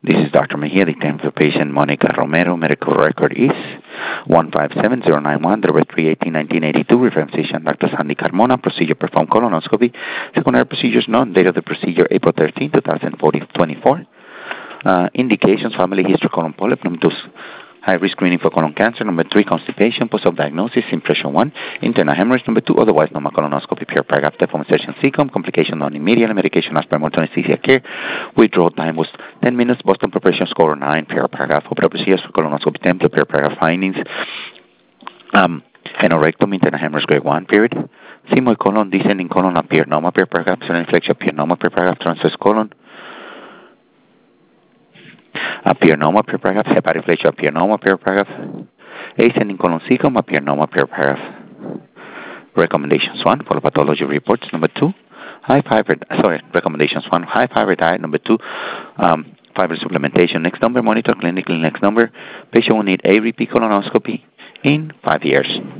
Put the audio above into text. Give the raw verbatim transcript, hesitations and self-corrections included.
This is Doctor Mejia. The time for patient Monica Romero. Medical record is one five seven zero nine one, three eighteen nineteen eighty-two. Reference patient Doctor Sandy Carmona. Procedure performed colonoscopy. Secondary procedures known. Date of the procedure April thirteenth, twenty twenty-four. Uh, indications: family history, colon polyp. Number two, high-risk screening for colon cancer. Number three, constipation. Post-op diagnosis, impression one, internal hemorrhage. Number two, otherwise normal colonoscopy. Pure paragraph, deform insertion, C C O M. Complication non immediate. Medication as per anesthesia care. Withdrawal time was ten minutes. Boston preparation score nine. Pure paragraph. Opera procedures for colonoscopy template. Pure paragraph findings. Um, Anorectomy, internal hemorrhage grade one period. Sigmoid colon, descending colon, appear normal. Pure paragraph. Sudden inflection, appear normal. Pure paragraph. Transverse colon. Appear normal, pure paragraph. Hepatic inflation, appear normal, pure paragraph. Ascending colon C C O M, appear normal, pure paragraph. Recommendations one, for pathology reports. Number two, high fiber, sorry, recommendations one, high fiber diet. Number two, um, fiber supplementation. Next number, monitor clinically. Next number, patient will need a repeat colonoscopy in five years.